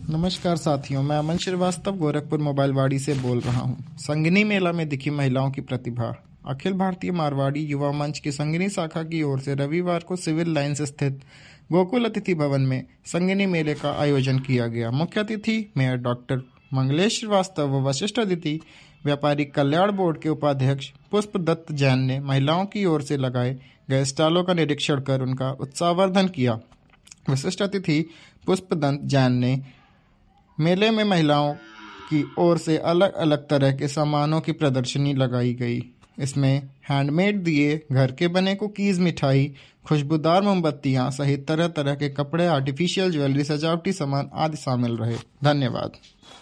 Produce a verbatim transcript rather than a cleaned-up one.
नमस्कार साथियों, मैं अमन श्रीवास्तव गोरखपुर मोबाइल वाड़ी से बोल रहा हूं। संगिनी मेला में दिखी महिलाओं की प्रतिभा। अखिल भारतीय मारवाड़ी युवा मंच की संगिनी शाखा की ओर से रविवार को सिविल लाइंस स्थित गोकुल अतिथि भवन में संगिनी मेले का आयोजन किया गया। मुख्य अतिथि मेयर डॉक्टर मंगलेश श्रीवास्तव व वशिष्ठ अतिथि व्यापारी कल्याण बोर्ड के उपाध्यक्ष पुष्प दत्त जैन ने महिलाओं की ओर से लगाए गए स्टॉलों का निरीक्षण कर उनका उत्साहवर्धन किया। विशिष्ट अतिथि पुष्प दत्त जैन ने मेले में महिलाओं की ओर से अलग अलग तरह के सामानों की प्रदर्शनी लगाई गई। इसमें हैंडमेड दिए, घर के बने कुकीज, मिठाई, खुशबूदार मोमबत्तियां सहित तरह तरह के कपड़े, आर्टिफिशियल ज्वेलरी, सजावटी सामान आदि शामिल रहे। धन्यवाद।